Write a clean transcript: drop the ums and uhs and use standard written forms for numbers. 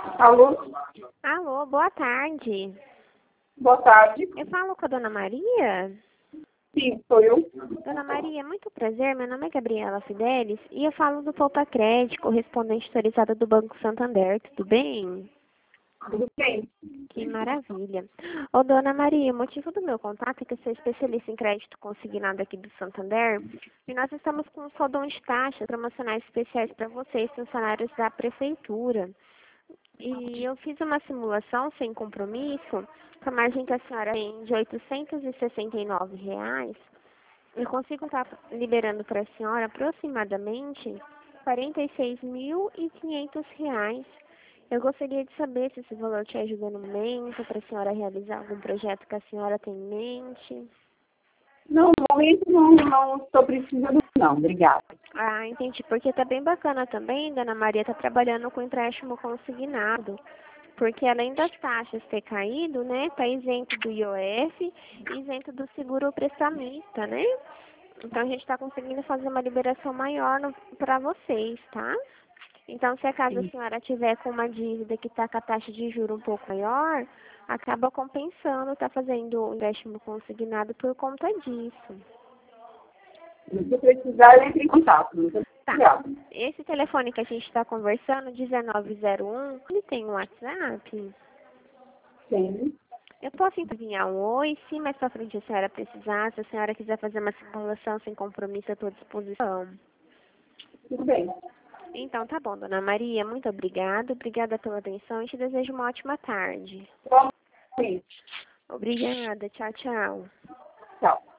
Alô? Alô, boa tarde. Boa tarde. Eu falo com a Dona Maria? Sim, sou eu. Dona Maria, muito prazer. Meu nome é Gabriela Fidelis e eu falo do Poupa Crédito, correspondente autorizada do Banco Santander. Tudo bem? Tudo bem? Que maravilha. Ô, Dona Maria, o motivo do meu contato é que eu sou especialista em crédito consignado aqui do Santander e nós estamos com um soldão de taxas promocionais especiais para vocês, funcionários da Prefeitura. E eu fiz uma simulação sem compromisso, com a margem que a senhora tem de R$ 869. Eu consigo estar liberando para a senhora aproximadamente R$ 46.500. Eu gostaria de saber se esse valor te ajuda no momento, para a senhora realizar algum projeto que a senhora tem em mente. Não, no momento não estou precisando, não. Obrigada. Ah, entendi. Porque tá bem bacana também, Dona Maria, tá trabalhando com empréstimo consignado. Porque além das taxas ter caído, né, tá isento do IOF e isento do seguro prestamista, né? Então a gente está conseguindo fazer uma liberação maior para vocês, tá? Então, se acaso a Sim. senhora tiver com uma dívida que está com a taxa de juros um pouco maior, acaba compensando, tá fazendo um empréstimo consignado por conta disso. Se precisar, eu entro em contato. Muito Tá. obrigada. Esse telefone que a gente está conversando, 1901, ele tem um WhatsApp? Sim. Eu posso enviar um oi, se mais pra frente a senhora precisar, se a senhora quiser fazer uma simulação sem compromisso, eu estou à disposição. Tudo bem. Então, tá bom, Dona Maria, muito obrigada. Obrigada pela atenção e te desejo uma ótima tarde. Sim. Obrigada, tchau, tchau. Tchau.